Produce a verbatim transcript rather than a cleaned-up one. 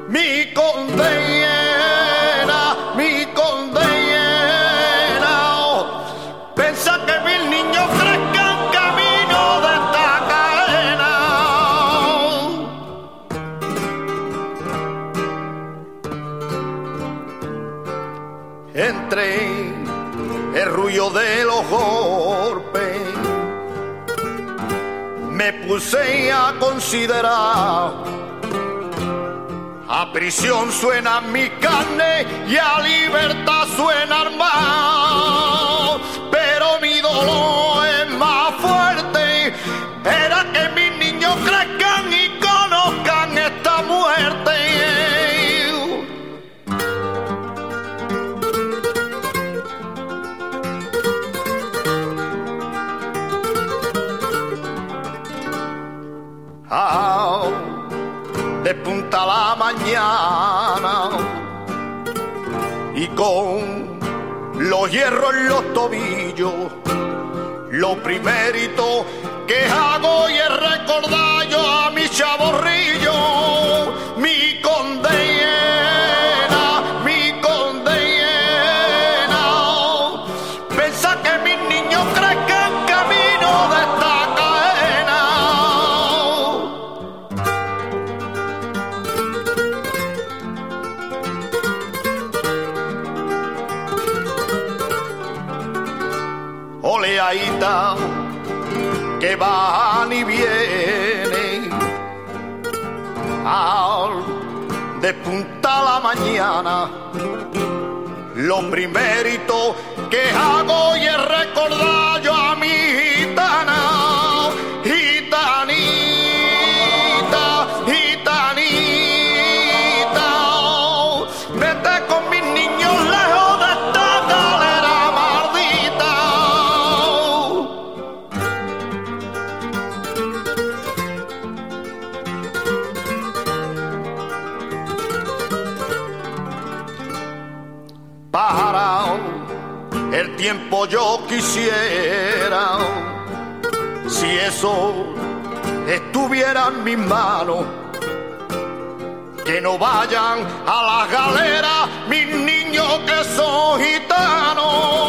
mi condena, mi condena. Pensa que mis niños crezcan camino de esta cadena. Entre el ruido de los golpes me puse a considerar. A prisión suena mi carne y a libertad suena armado. Pero mi dolor es más fuerte. Era que mis niños crezcan y conozcan esta muerte. Ah, de punta a la mañana y con los hierros en los tobillos, lo primerito que hago y es recordar yo a mi chavorrillo, mi condena, mi condena. Pensa que mis niños crezcan camino de esta cadena. Oleadita que van y vienen al despuntar la mañana. Lo primerito que hago y es recordar yo a mi gitana, gitanita, gitanita. Vete con mis niños lejos de esta galera maldita. Para el tiempo yo quisiera, si eso estuviera en mis manos, que no vayan a las galeras mis niños que son gitanos.